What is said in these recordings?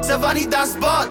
c'est Vanida Spot.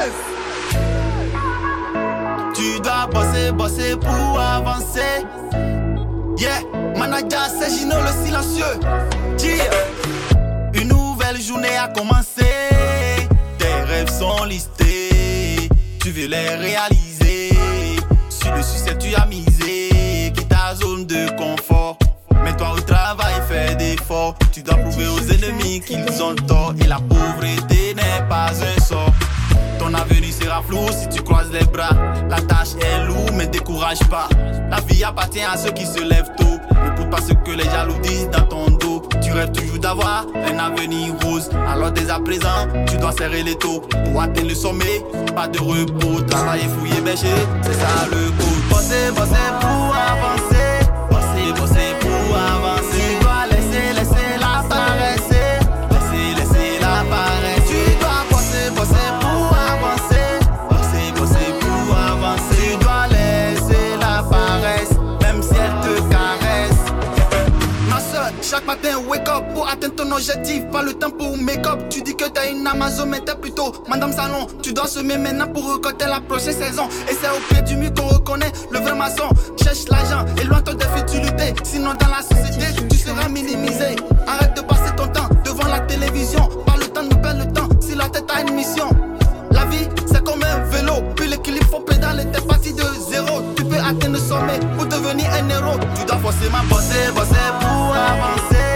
Tu dois bosser, bosser pour avancer. Yeah, manager c'est Gino le silencieux. Yeah. Une nouvelle journée a commencé. Tes rêves sont listés. Tu veux les réaliser. Sur le succès tu as misé. Quitte ta zone de confort. Mets-toi au travail, fais d'efforts. Tu dois prouver aux ennemis qu'ils ont tort. Et la pauvreté n'est pas un sort. Ton avenir sera flou si tu croises les bras. La tâche est lourde mais décourage pas. La vie appartient à ceux qui se lèvent tôt. N'écoute pas ce que les jaloux disent dans ton dos. Tu rêves toujours d'avoir un avenir rose. Alors dès à présent, tu dois serrer les taux. Pour atteindre le sommet, pas de repos. Travailler, fouiller, bêcher, c'est ça le coup. Bosser, bosser pour avancer. Bosser, bosser pour avancer. Tu dois laisser la paresse. Laisser la paresse. Tu dois bosser, bosser pour avancer. Bosser, bosser pour avancer. Tu dois laisser la paresse, même si elle te caresse. Ma soeur, chaque matin wake up pour atteindre ton objectif. Pas le temps pour make-up. Tu dis que t'as une Amazon mais t'es plutôt Madame Salon. Tu dois semer maintenant pour récolter la prochaine saison. Et c'est au pied du mur qu'on reconnaît le vrai maçon. Cherche l'argent, éloigne-toi des futilités. Sinon dans la société tu seras minimisé. Arrête de passer ton temps devant la télévision. Pas le temps de perdre le temps si la tête a une mission. La vie c'est comme un vélo. Puis l'équilibre faut pédaler. T'es parti de zéro. Tu peux atteindre le sommet pour devenir un héros. Tu dois forcément bosser, bosser pour avancer.